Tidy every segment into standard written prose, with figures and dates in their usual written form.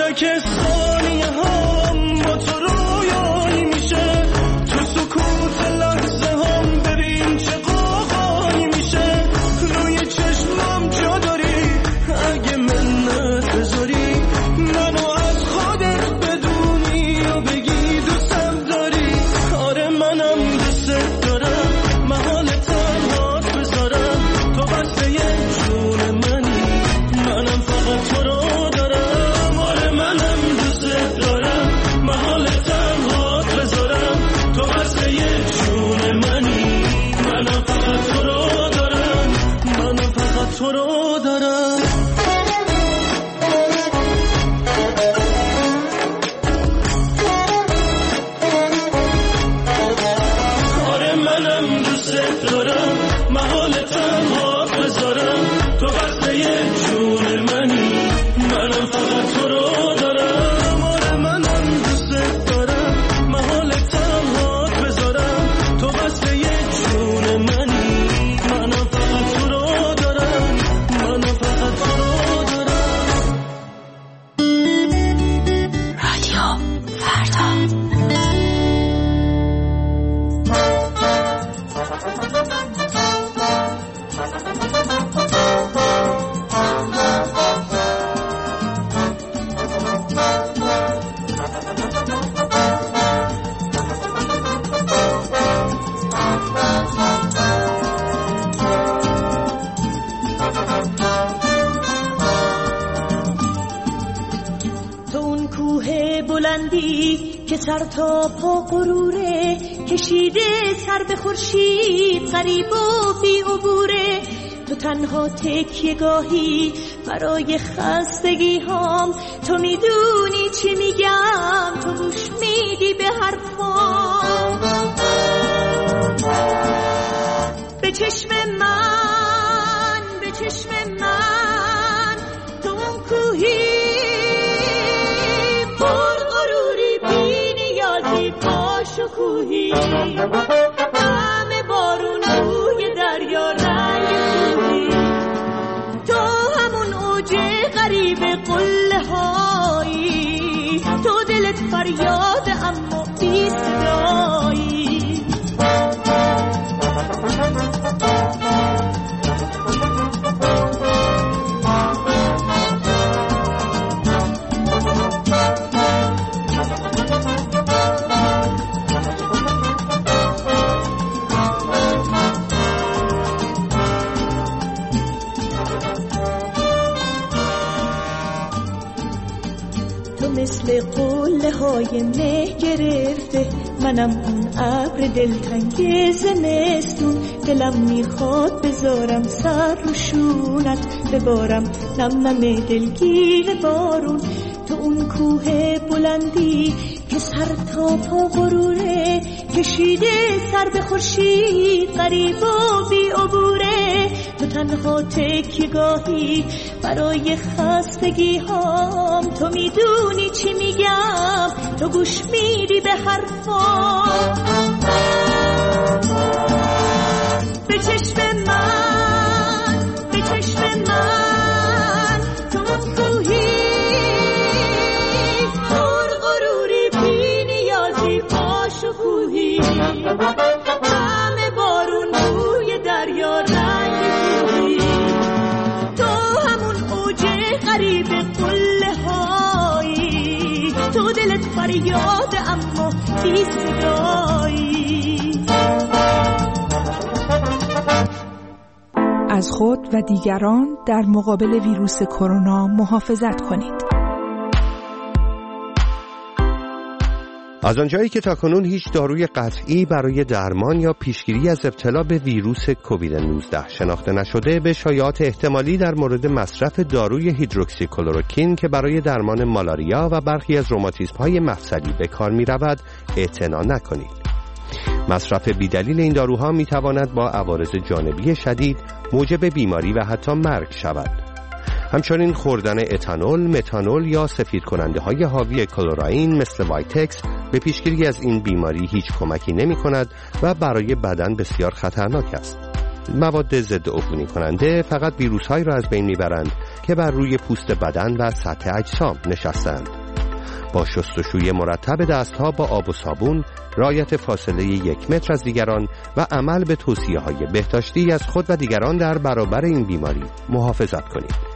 که ثانیه هم با تو رویایی میشه، تو سکوت لحظه هم ببین چه قاقایی میشه، روی چشمم جا داری اگه منت بذاری، منو از خودت بدونی و بگی دوستم داری. آره منم دوست دارم، محال تنهات بذارم، تو بسته یه جون منی، منم فقط تو رو دارم. آره منم دوست دارم، محال تنهات بذارم، تو بسته یه جون منی، منم فقط تو رو دارم، منم فقط تو رو دارم. آره منم دوست دارم، محال تنهات بذارم، تو بسته یه جون منی، منم فقط تو رو دارم. آره منم دوست دارم، محال تنهات بذارم، تو بسته یه جون منی، منم فقط تو رو دارم، منم فقط تو رو دارم. رادیو فردا. تو اون کوه بلندی که سر تا پا غروره، کشیده سر به خورشید غریب و بی عبوره، تو تنها تکیه گاهی برای خستگی هام، تو میدونی چی میگم، تو گوش میدی به حرفام. به چشم من، به چشم من، تو اون کوهی پر غروری، بی نیازی، با شکوهی، همه بارون روی دریا رنگ سوری، تو همون اوج غریب قله هایی، تو دلت فریاد اما بی صدایی. مثل قله های مه گرفته، منم اون ابر دلتنگ زمستون، دلم میخواد بذارم سر رو شونت، ببارم نم دلگیر بارون، تو اون کوه بلندی که سر تا پا غروره، کشیده سر به خورشید غریب و بی عبوره، تو تنها تکیه گاهی برای خستگی هام، تو میدونی چی میگم، تو گوش میدی به حرفام. به چشم من، به چشم من، تو کوهی پر غروری، بی نیازی، با شکوهی، همه بارون روی دریا رنگ سوری، تو همون اوج غریب قله هایی، تو دلت فریاد اما بی صدایی. از خود و دیگران در مقابل ویروس کرونا محافظت کنید. از آنجایی که تاکنون هیچ داروی قطعی برای درمان یا پیشگیری از ابتلا به ویروس کووید 19 شناخته نشده، به شایعات احتمالی در مورد مصرف داروی هیدروکسی کلروکین که برای درمان مالاریا و برخی از روماتیسم‌های مفصلی به کار می‌رود اعتنا نکنید. مصرف بیدلیل این داروها می‌تواند با عوارض جانبی شدید موجب بیماری و حتی مرگ شود. همچنین خوردن اتانول، متانول یا سفید کننده های حاوی کلوراین مثل وایتکس به پیشگیری از این بیماری هیچ کمکی نمی کند و برای بدن بسیار خطرناک است. مواد ضد عفونی کننده فقط ویروس هایی را از بین می برند که بر روی پوست بدن و سطح اجسام نشستند. با شستشوی مرتب دستها با آب و صابون، رعایت فاصله 1 متر از دیگران و عمل به توصیه‌های بهداشتی از خود و دیگران در برابر این بیماری محافظت کنید.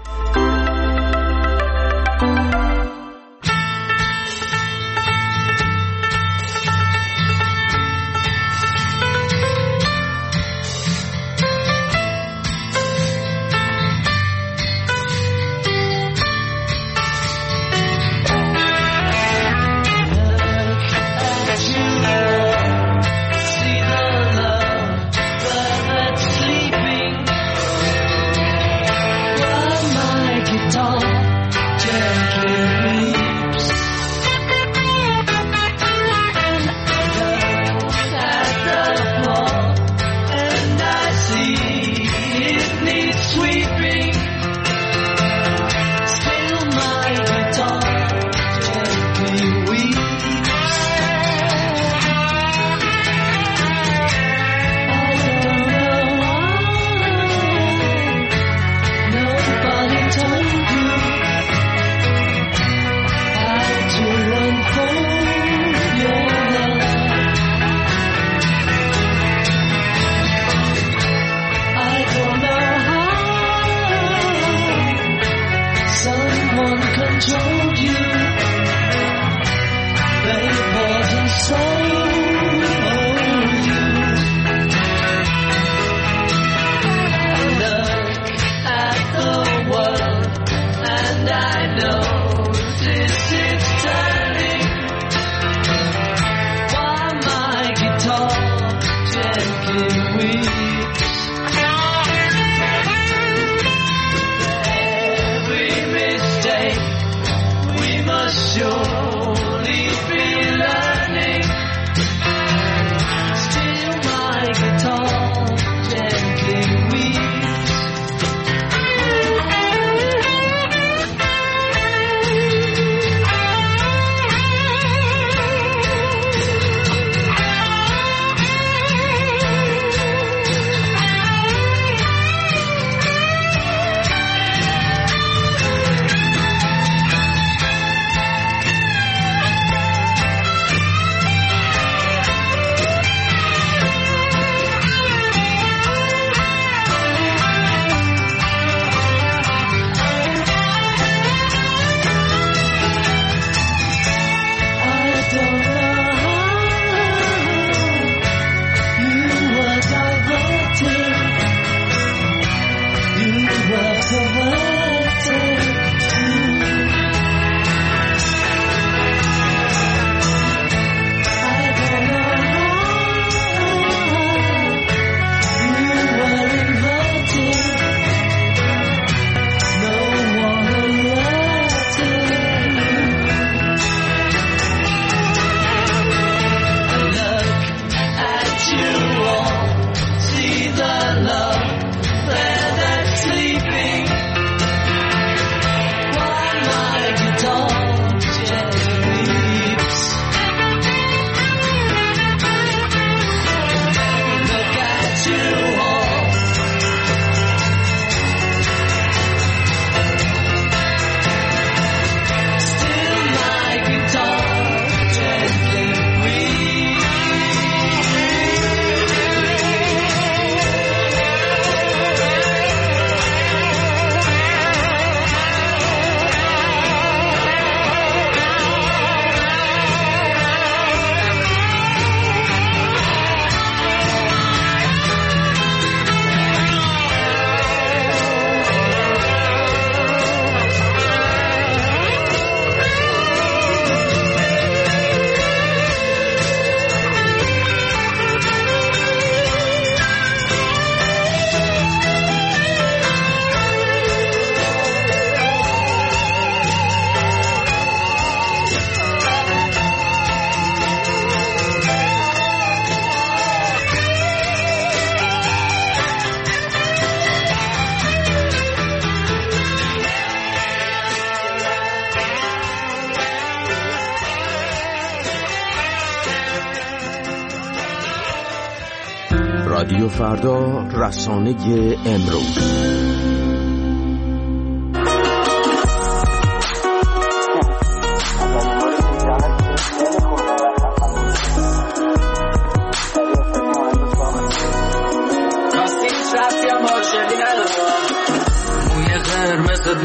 رادیو فردا، رسانه امروز.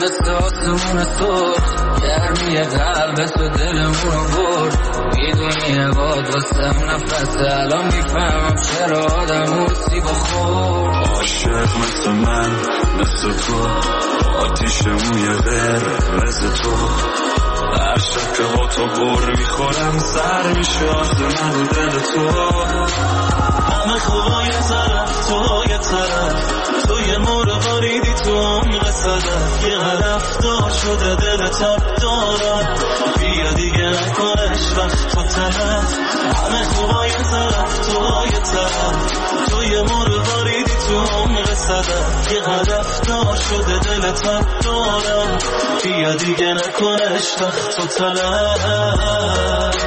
مثل آسمون سرخ گرمی قلب تو دلمونو برد میدونی باد واسم نفس الان میفهمم چرا آدم موسی بخور عاشق مثل من مثل تو آتیش موی قرمز تو هر شب که با تو بر میخورم سر میشه آخه من دل تو همه خوبا یه طرف تو یه طرف تو یه مرغاریدی تو عمق صدف یه هدف دار شده دل تب دارم بیا دیگه نکنش وقت تو طرف همه خوبا یه طرف تو یه طرف تو یه مرغاریدی تو عمق صدف یه هدف دار شده دل تب دارم بیا دیگه نکنش وقت تو طرف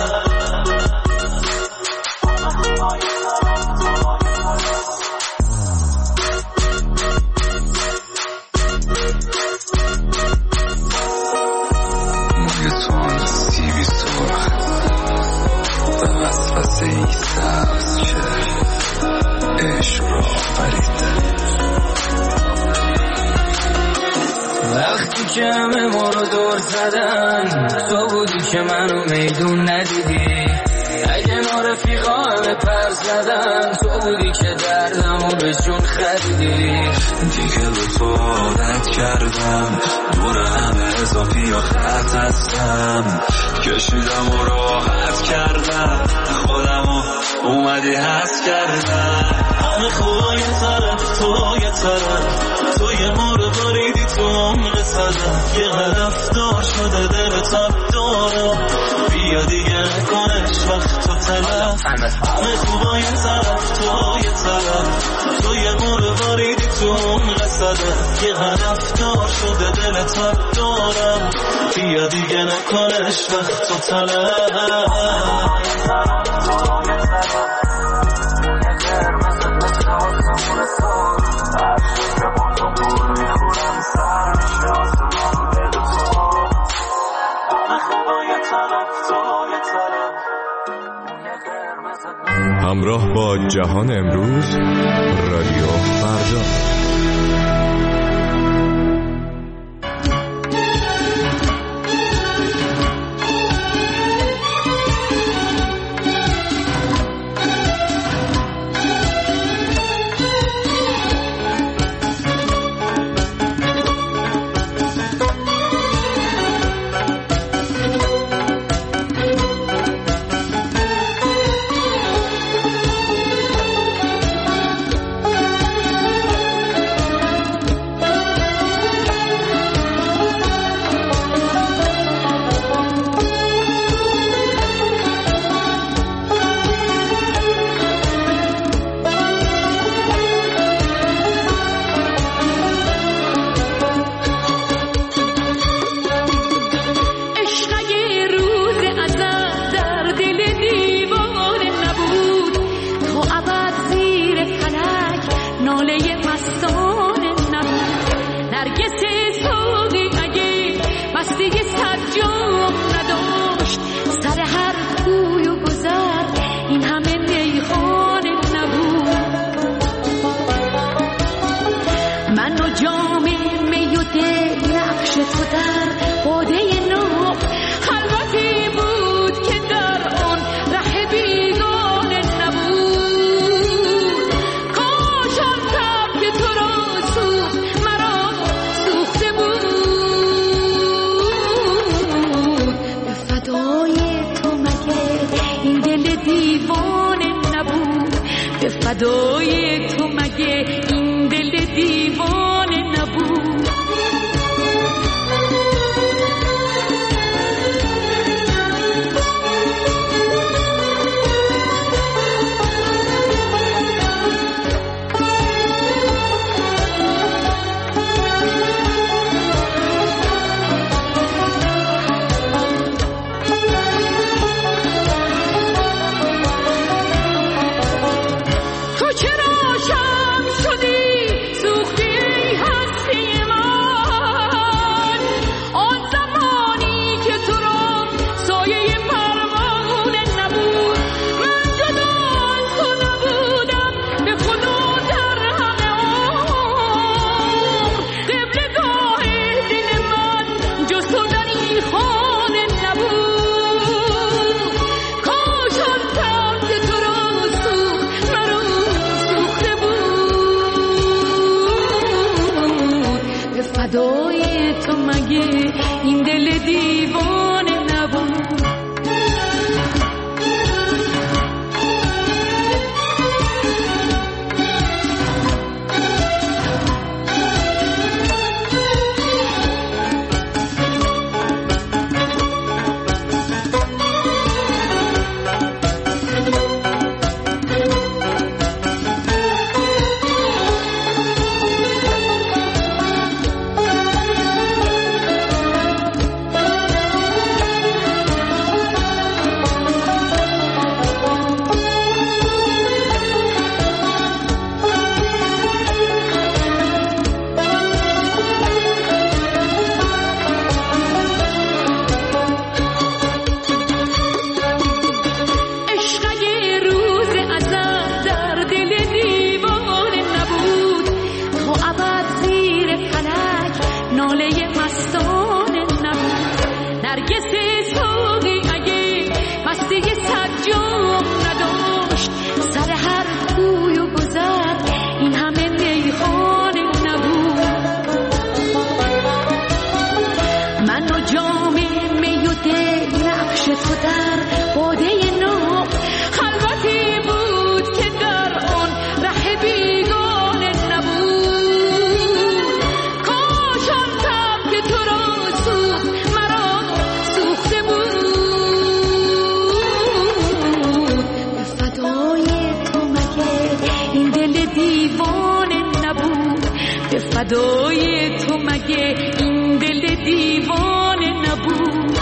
وقتی که همه ما رو دور زدن تو بودی که منو میدون ندیدی اگه ما رفیقا همه پر زدن تو بودی که دردمو به جون خریدی دیگه به تو عادت کردم دور همه اضافی یا خط هستم کشیدم و راحت کردم خودمو اومدی حس کردم همه خوبا یه طرف تو یه طرف تو یه مرغاریدی تو عمق صدف یه هدف دار شده دل تب دارم بیا دیگه نکنش وقت تو طرف همه خوبا یه طرف تو یه طرف تو یه مرغاریدی تو عمق صدف یه هدف دار شده دل تب دارم بیا دیگه نکنش وقت تو طرف همراه با جهان امروز رادیو فردا. فدای تو مگه این دل دیوانه نبود. فدای تو مگه این دل دیوانه نبود.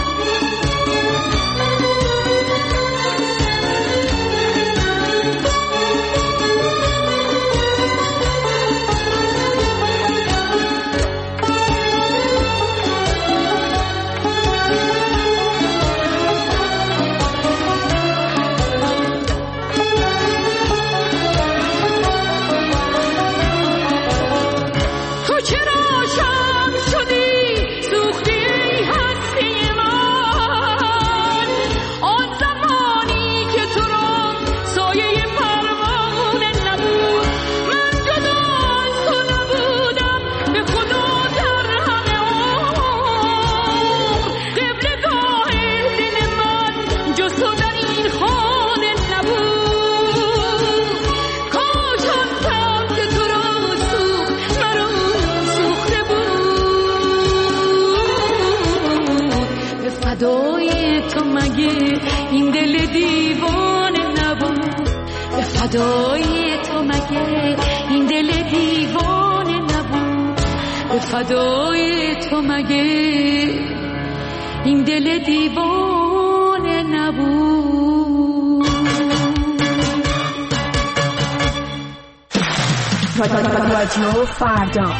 فدای تو مگه این دل دیوانه نبود. فدای تو مگه این دل دیوانه نبود. رادیو فردا.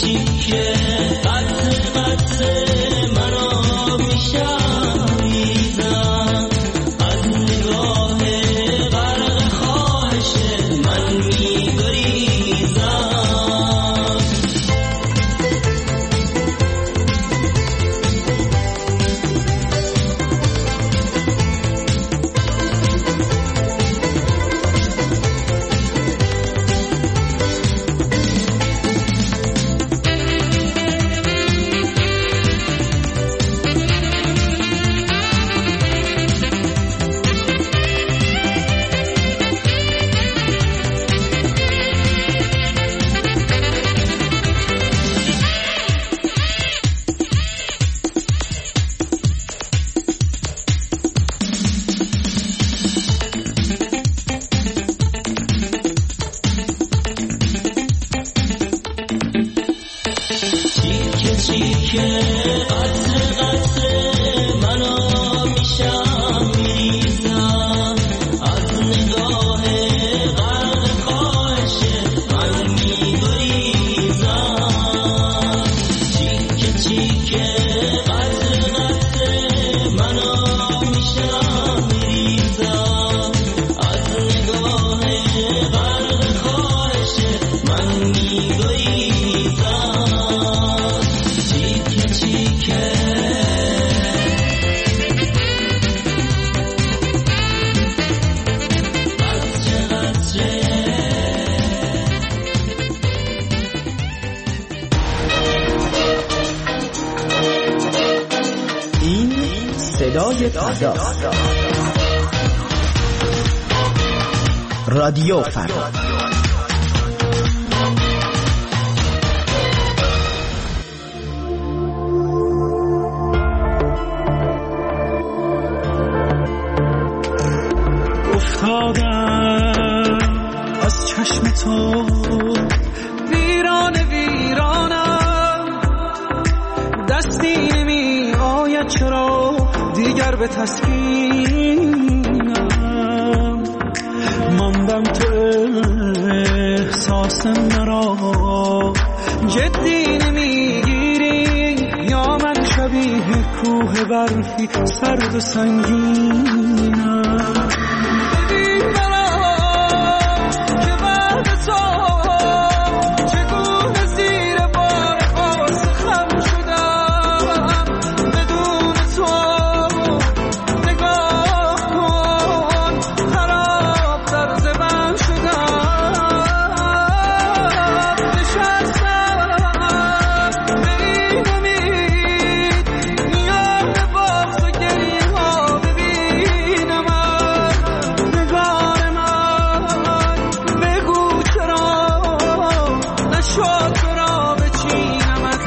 چیکه قطره قطره مرا میشویزم از نگاه غرق خواهش من میگریزم. رادیو فردا. افتادم از چشم تو ویران ویرانم، دستی نمی آید چرا دیگر به تسکینم، ماندم تو احساس مرا جدی نمیگیری، یا من شبیه کوه برفی سرد و سنگینم. ببین مرا که بعد تو چگونه زیر بار قاس خم شدم، بدون تو نگاه کن خراب در زبان شدم، نشستم به این امید میان باغ و گریه ها ببینم نگار من، بگو چرا نشد تو را بچینمت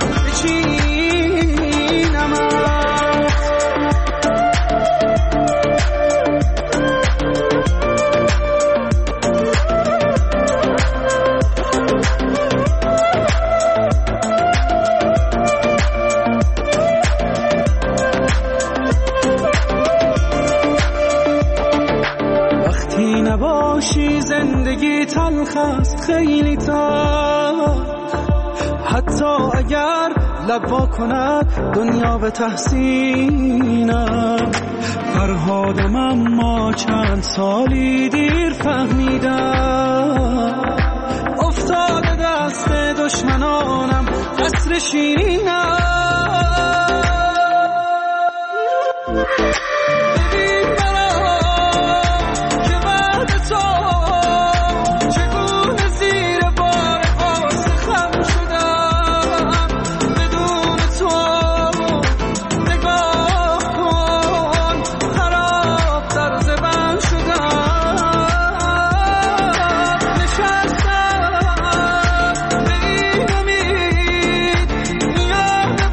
وقتی نباشی زندگی تلخ است خیلی تلخ، حتی اگر لب وا کند دنیا به تحسینم. فرهادم اما چند سالی دیر فهمیدم، افتاده دست دشمنانم قصر شیرینم. ببین مرا که بعد تو چگونه زیر بار قاس خم شدم، بدون تو نگاه کن خراب در زبان شدم، نشستم به این امید میان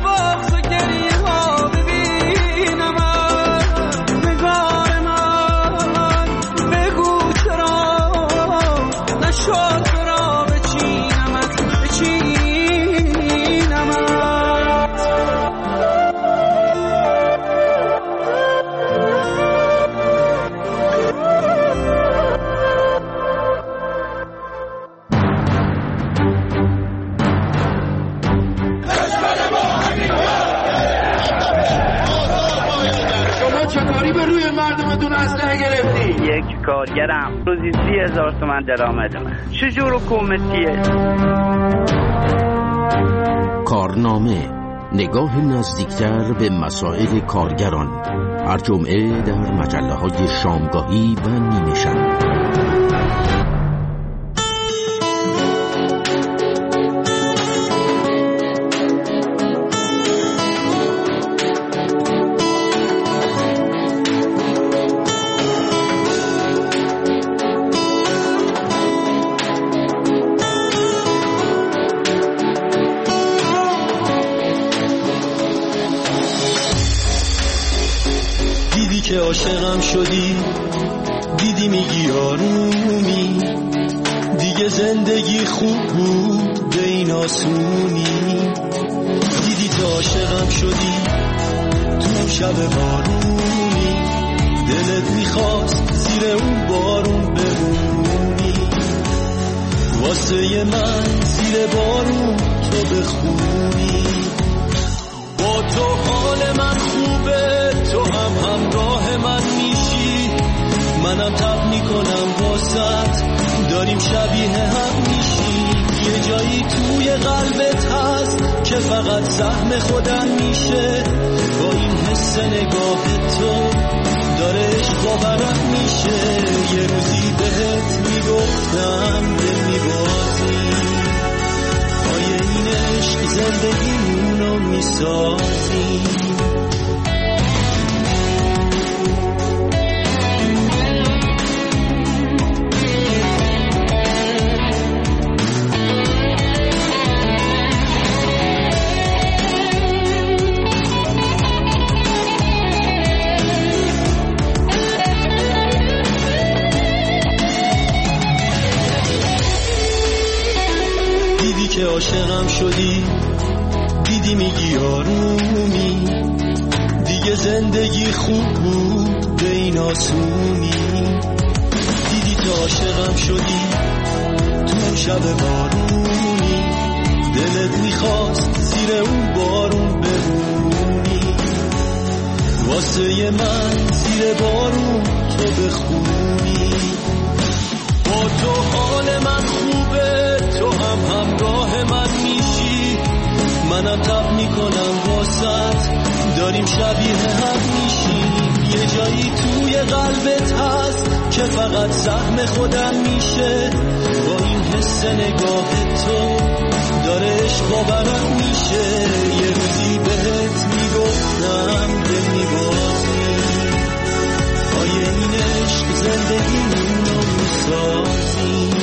روی مردمتون اسلحه گرفتی؟ یک کارگرم روزی 30,000 تومان درآمدمه. چجور حکومتیه؟ کارنامه، نگاه نزدیکتر به مسائل کارگران، هر جمعه در مجله‌های شامگاهی و نیمه شب. که عاشقم شدی، دیدی میگی آرومی، دیگه زندگی خوب بود به این آسونی. دیدی که عاشقم شدی تو شب بارونی، دلت میخواست زیر اون بارون بمونی. واسه من زیر بارون تو بخونی. با تو حال من خوبه، تو هم همراه من میشی، منم تب میکنم واسط، داریم شبیه هم میشی. یه جایی توی قلبت هست که فقط سهم خودم میشه، با این حس نگاه تو داره عشق باورم میشه. یه روزی بهت میگفتم دل میبازی، آیه این عشق زندگیمونو میسازی. که عاشقم شدی، دیدی میگی آرومی، دیگه زندگی خوب بود به این آسونی. دیدی که عاشقم شدی تو شب بارونی، دلت میخواست زیر اون بارون بمونی. واسه من زیر بارون تو بخونی. با تو حال من خوبه، تو هم همراه من میشی، منم تب میکنم واسط، داریم شبیه هم میشیم. یه جایی توی قلبت هست که فقط سهم خودم میشه، با این حس نگاه تو داره عشق باورم میشه. یه روزی بهت میگفتم دل میبازی، آیه این عشق زندگیمونو میسازی.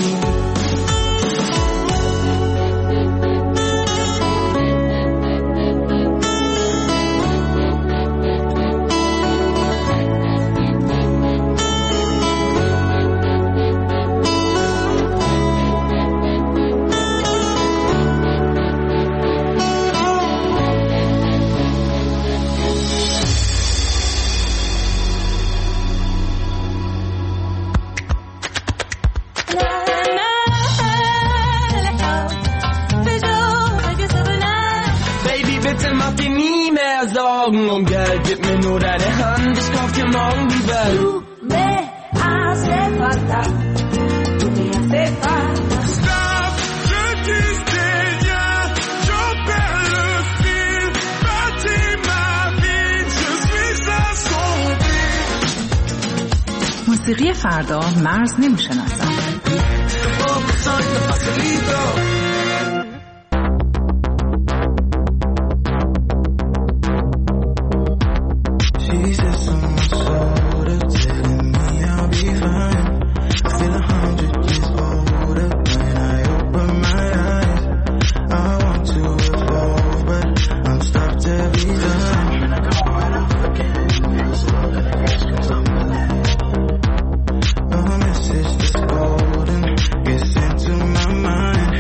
Um Geld, gib mir nur deine Hand, ich kauf dir morgen die Welt. Du me hace falta, tu me hace falta. Stop, je disais rien, j'en perds le fil, bâtis ma vie, je suis assombri. موسیقی فردا مرز نمیشناسد. Message that's golden gets into my mind.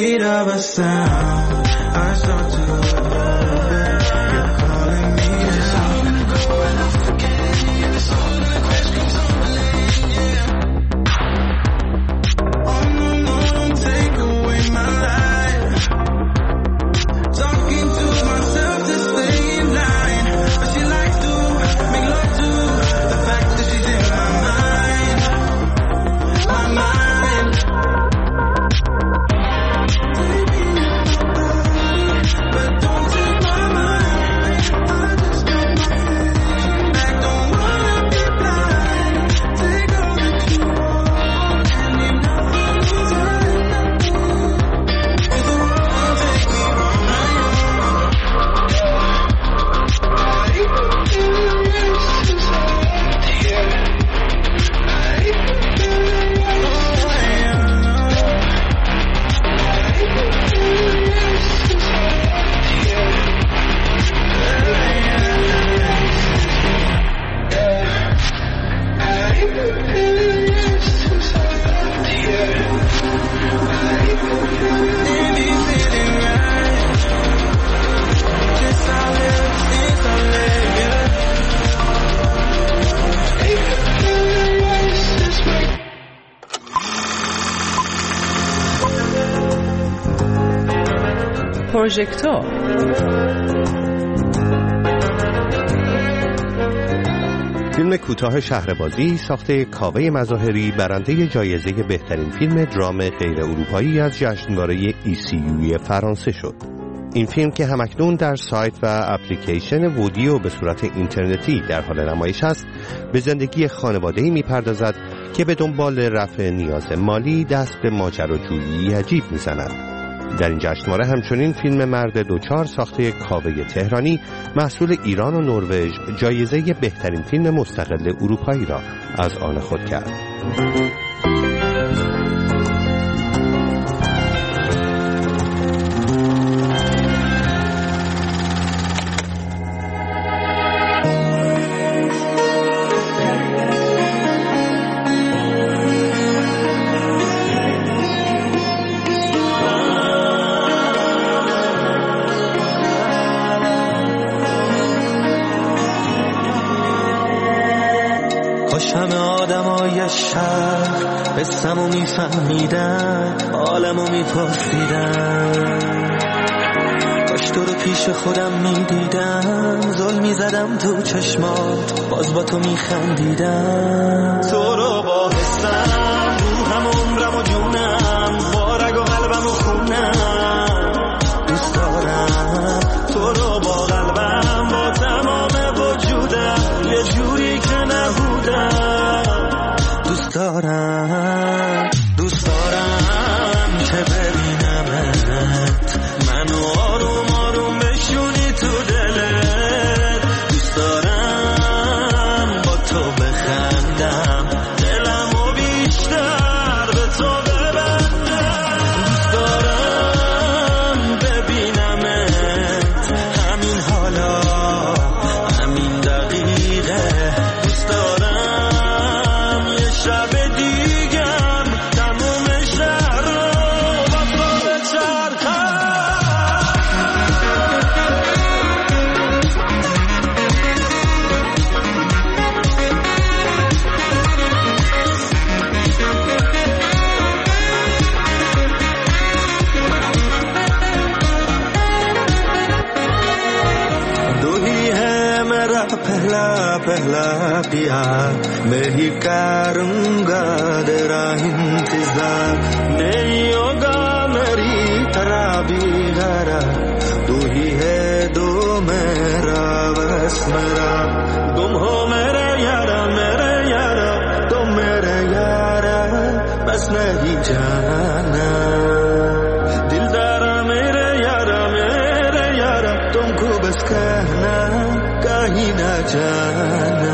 speed of a sound, I start to overhead. You're calling me now. I'm gonna go and I'll forget you. It's all in the crash comes on the lane, yeah. Oh no, no, don't take away my life. Talking to myself to stay in line, but she likes to make love to the fact that she's in my mind, my mind. But don't take my mind, I just got my feelings back. Don't wanna be blind, take all that you want, and you know it's right now. If the world won't take me on my own, پروژکتور فیلم کوتاه شهربازی ساخته کاوه مظاهری برنده جایزه بهترین فیلم درام غیر اروپایی از جشنواره ECU فرانسه شد. این فیلم که همکنون در سایت و اپلیکیشن وودیو به صورت اینترنتی در حال نمایش است، به زندگی خانواده‌ای می‌پردازد که به دنبال رفع نیاز مالی دست به ماجراجویی عجیب می‌زند. در این جشنواره همچنین فیلم مرد دوچار ساخته کاوه تهرانی محصول ایران و نروژ جایزه بهترین فیلم مستقل اروپایی را از آن خود کرد. همه آدمای شهر قصه‌مو میفهمیدن، عالمو میپرسیدن، کاش تو رو پیش خودم میدیدم، ظلم میزدم تو چشمات باز با تو میخندیدم، تو رو با حسم روحم عمرم و جونم با رگ و قلبم و خونم دوست دارم، تو رو با قلبم با تمام وجودم یه جوری که نبودم دوست دارم، دوست دارم که ببینمت منو آروم آروم بشونی تو دلت، دوست دارم با تو بخندم دلمو بیشتر به تو ببندم، دوست دارم ببینمت همین حالا همین دقیقه، دوست دارم یه شب دیگم تموم شهر رو با تو بچرخم. तू ही है मेरा पहला पहला प्यार, मैं ही करूँगा तेरा इंतजार, नहीं होगा मेरी तरह भी गरा, तू ही है दो मेरा बस मेरा, तुम हो मेरे यारा तुम मेरे यारा बस नहीं जाना, दिलदारा मेरे यारा तुमको बस कहना कहीं ना जाना,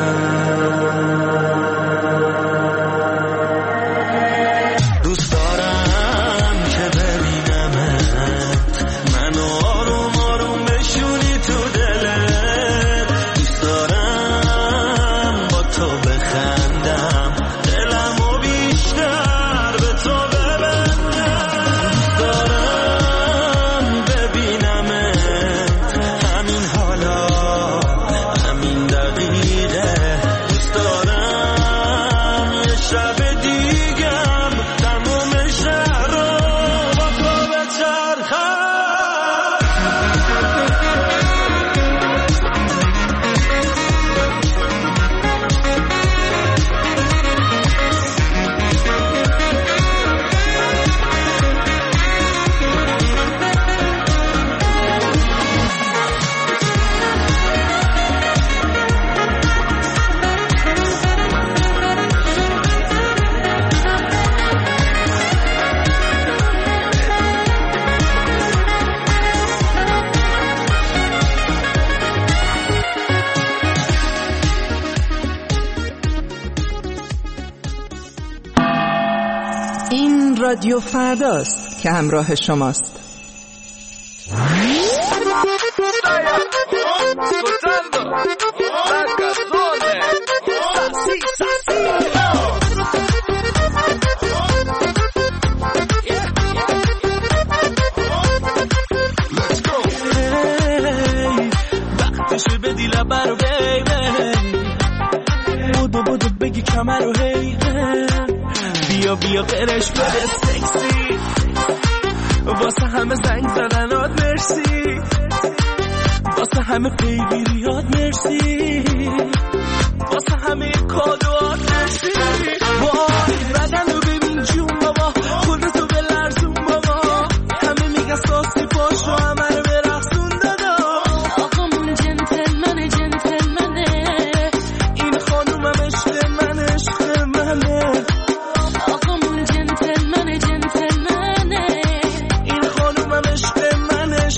دوست دارم که ببینمت منو آروم آروم بشونی تو دلت، دوست دارم با تو بخندم دلمو بیشتر به تو ببندم، دوست دارم این رادیو فرداست که همراه شماست. وقتشه بدی لبر رو بودو بگی کمر رو هی بیا قرش بده سکسی واسه همه زنگ زدنات مرسی واسه همه پیگیریات مرسی واسه همه کادوات مرسی وای بدن رو ببین جون بابا خودتو بلرزون بابا همه میگن ساسی پاشو همه رو برقصون دادا آقامون جنتلمنه این خانومم عشق منه آقامون جنتلمنه این خانومم عشق منه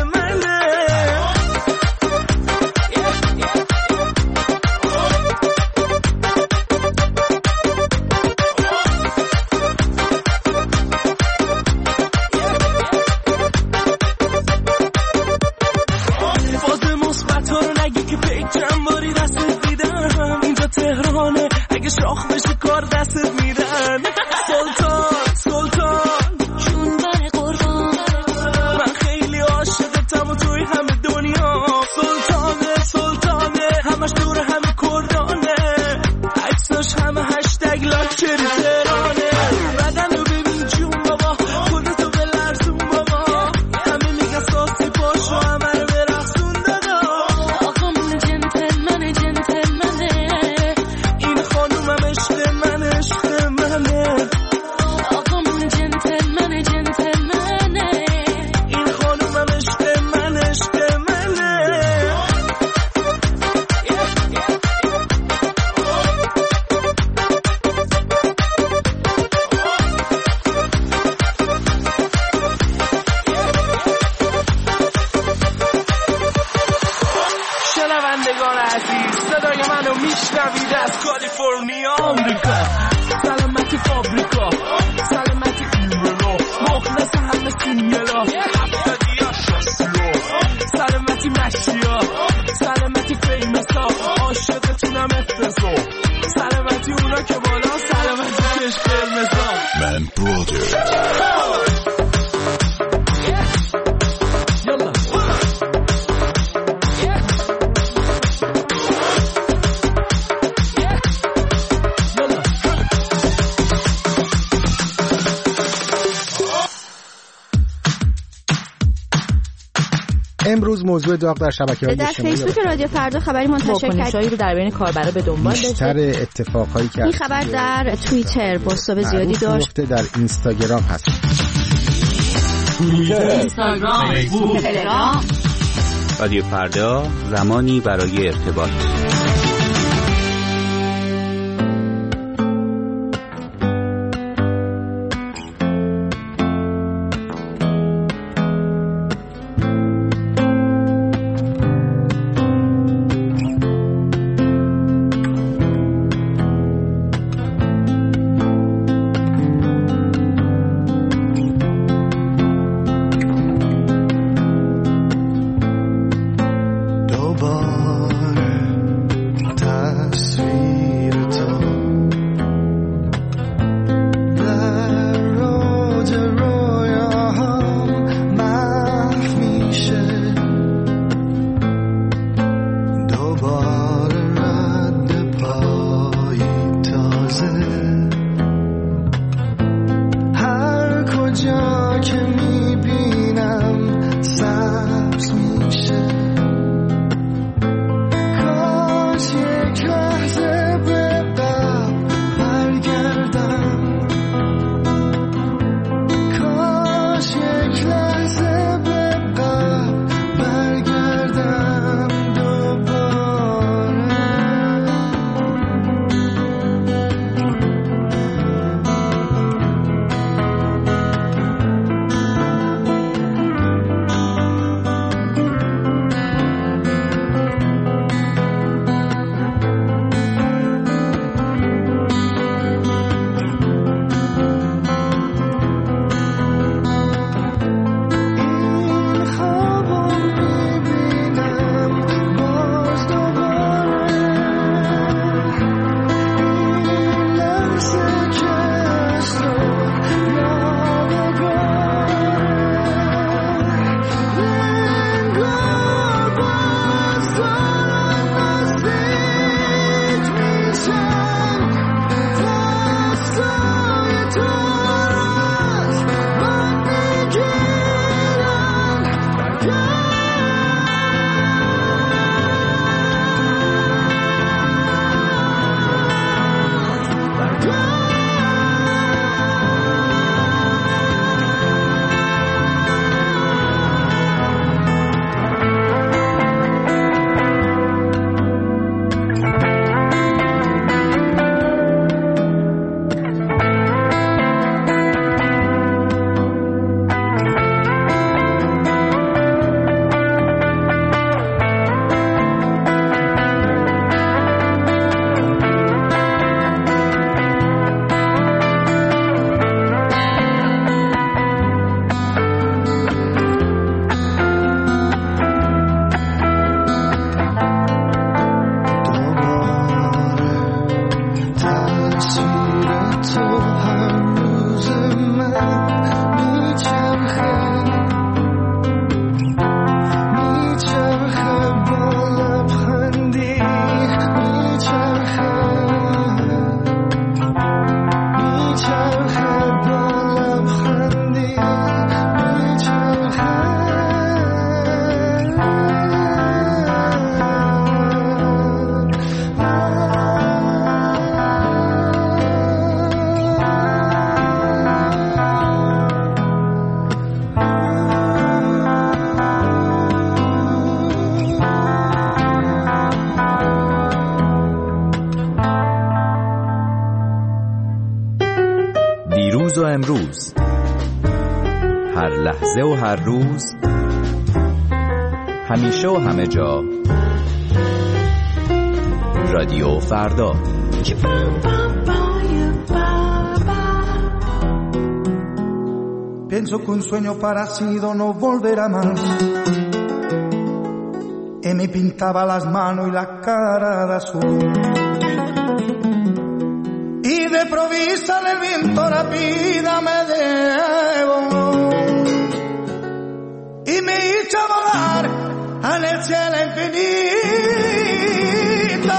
فاز مثبت ها رو نگی که پیک چند باری دستت دیدم اینجا تهرانه اگه شاخ بشه کار دستت میدن سلطان چون بر قربان من خیلی عاشقتم و توی همه دنیا سلطانه همش دور همه کردانه عکساش همه هشتگ لاکچری تهرانه بدن رو ببین جون بابا خودتو بلرزون بابا همه میگن ساسی پاشو همه رو برقصون دادا آقامون جنتلمنه این خانومم عشق منه آقامون جنتلمنه این خانومم عشق منه شنوندگان عزیز صدای منو میشنوید از کالیفرنیا آمریکا سلامتی فابریکا سلامتی ایمرو مخلص همه سینگلا هفتادی ها شاسلو سلامتی مشیا سلامتی فیمسا عاشقتونم افتزو سلامتی اونا که بالا سلامتی کش قرمزا من برادر امروز موضوع داغ در شبکه‌های در اجتماعی فیسبوک رادیو فردا خبری منتشر واکنشایی رو در بین کاربرا به دنبال داشته. بیشتر اتفاقهایی که این خبر در توییتر بازتاب زیادی داشت. در اینستاگرام هست. اینستاگرام، فیسبوک، تلگرام. رادیو فردا زمانی برای ارتباط. دیروز و امروز، هر لحظه و هر روز، همیشه و همه جا. رادیو فردا. Pienso que un sueño parecido no volverá más. Y me pintaba las manos y la cara de azul. Y de provisa el viento la vida me llevó. Y me hizo volar en el cielo infinito.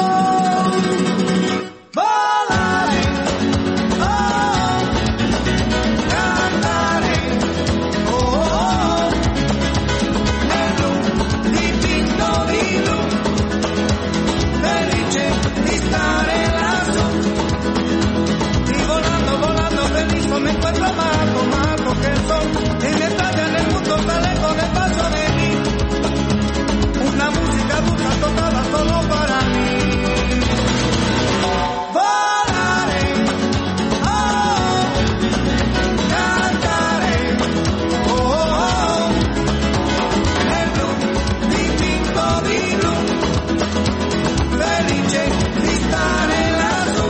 Me encuentro más que el sol y me estalla en el mundo tan lejos del paso de mí. Una música dulce tocada solo para mí. Volaré, oh, cantaré, oh, el blu, distinto di blu, felice di stare lassù.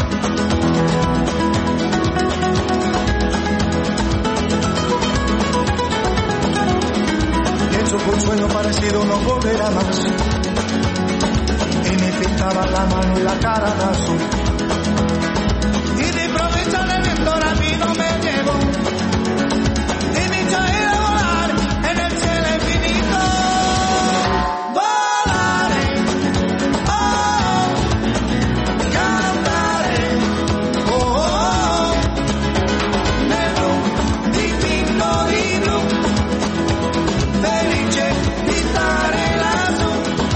Un sueño parecido no volverá más. Y me pintaba la mano y la cara de azul. Y de improviso el viento a mí no me llevó. Y me hizo ir a volar en el cielo infinito. Volaré, oh, cantaré, oh, negro, distinto di blu. Felice di stare lassù.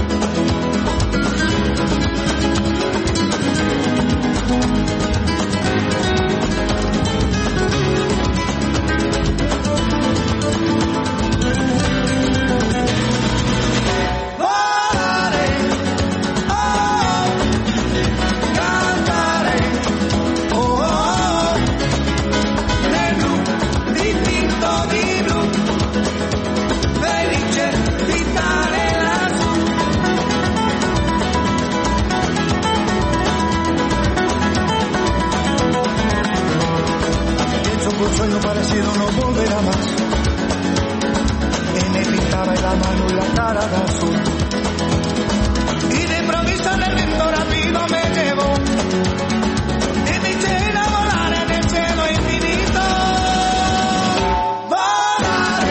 Volare, oh, cantare, oh, nel blu, distinto di blu. Felice di stare lassù. Pienso que un sueño parecido no volverá más. Y me pintaba en la mano y la cara de azul. Y de improviso el viento rápido me llevó. Y me hice ir a volar en el cielo infinito. Volaré.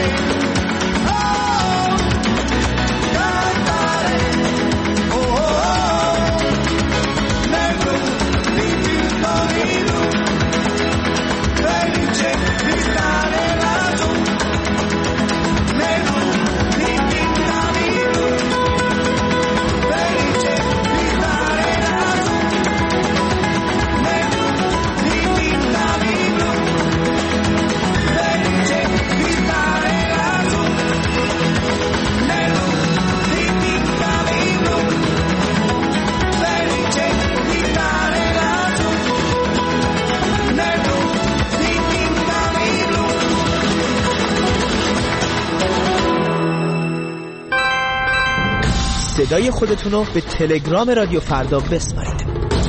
صدای خودتون رو به تلگرام رادیو فردا بسپارید.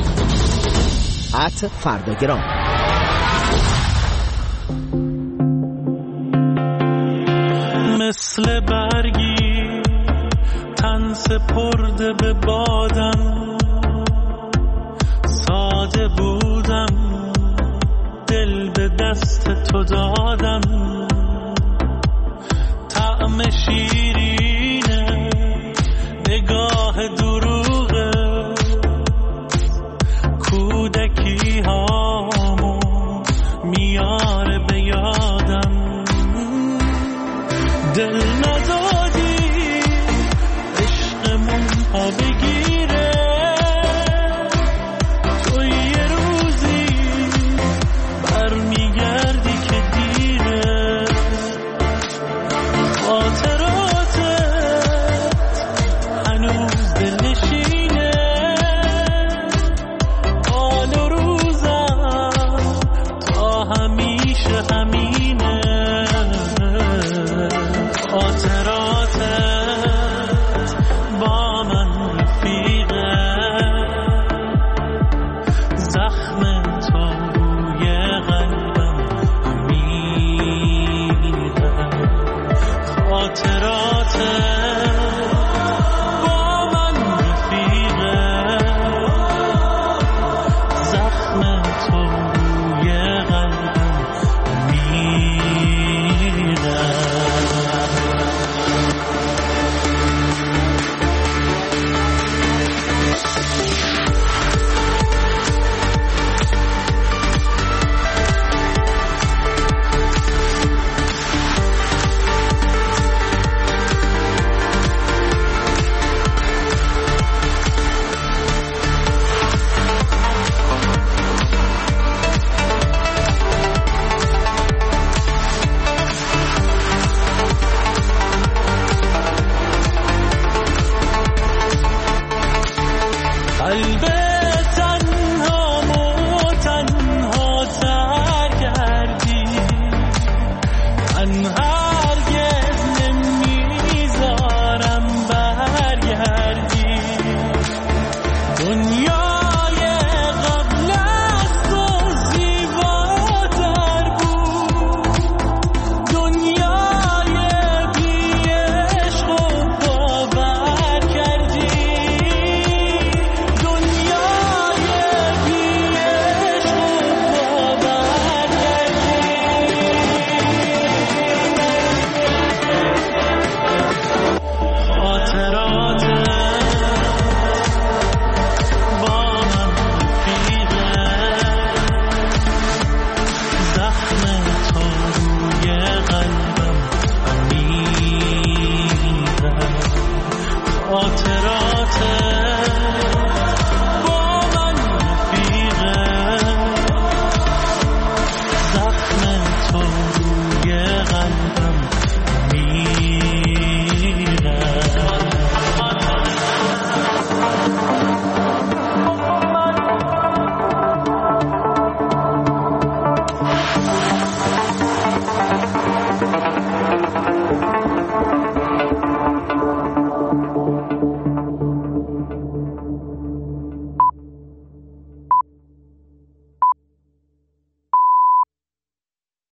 @فرداگرام. مثل برگی تن سپرده به بادم، ساده بودم دل به دست تو دادم، طعم شیرینه نگاه دروغه، کودکی هامو میاره به یادم، دل ندادی عشقمون آبی